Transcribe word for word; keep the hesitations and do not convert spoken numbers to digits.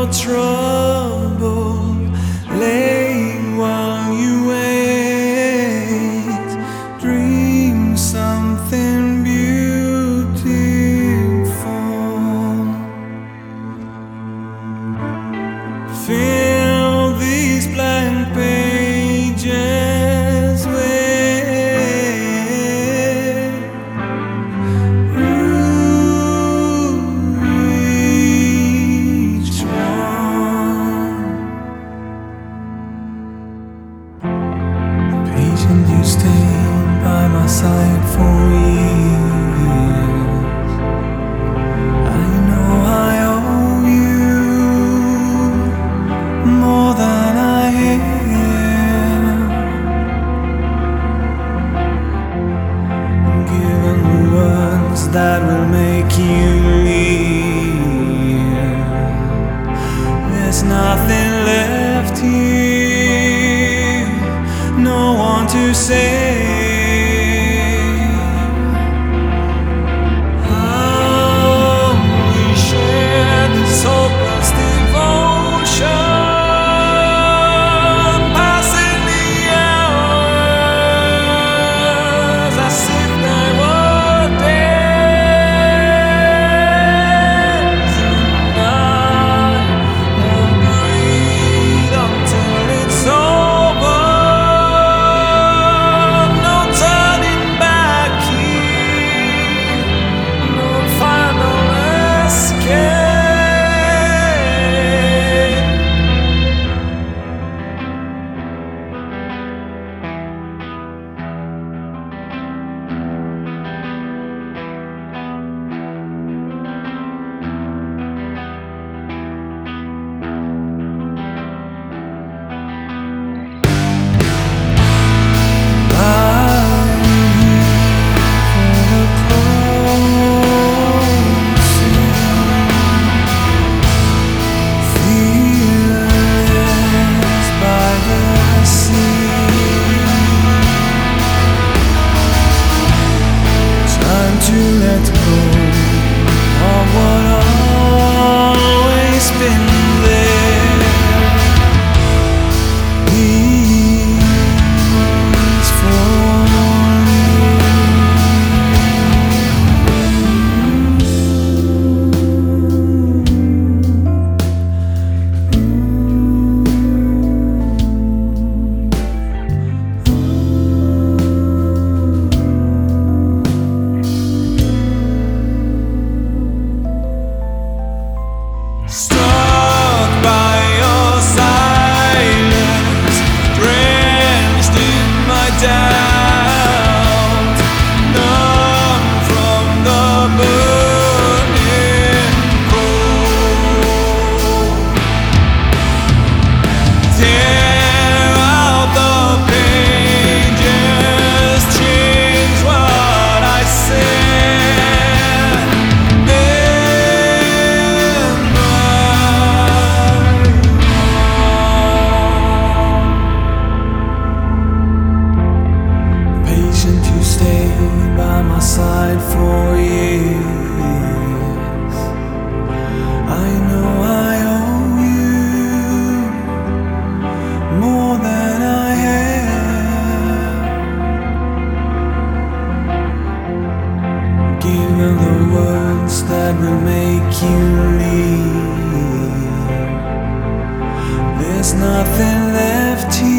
your trouble, lay while you wait. Dream something beautiful. Fill these blank pages with each one. Patient, you stayed by my side for years. I know I owe you more than I am. Given the words that will make you leave, there's nothing left here, no one to save. How we share this hopeless devotion. To let go of what always been there. Peace for struck by your silence, drenched in my doubt, numb from the burning cold. Tear out the pages, change what I said. You stayed by my side for years. I know I owe you more than I have. Given the words that will make you leave, there's nothing left here.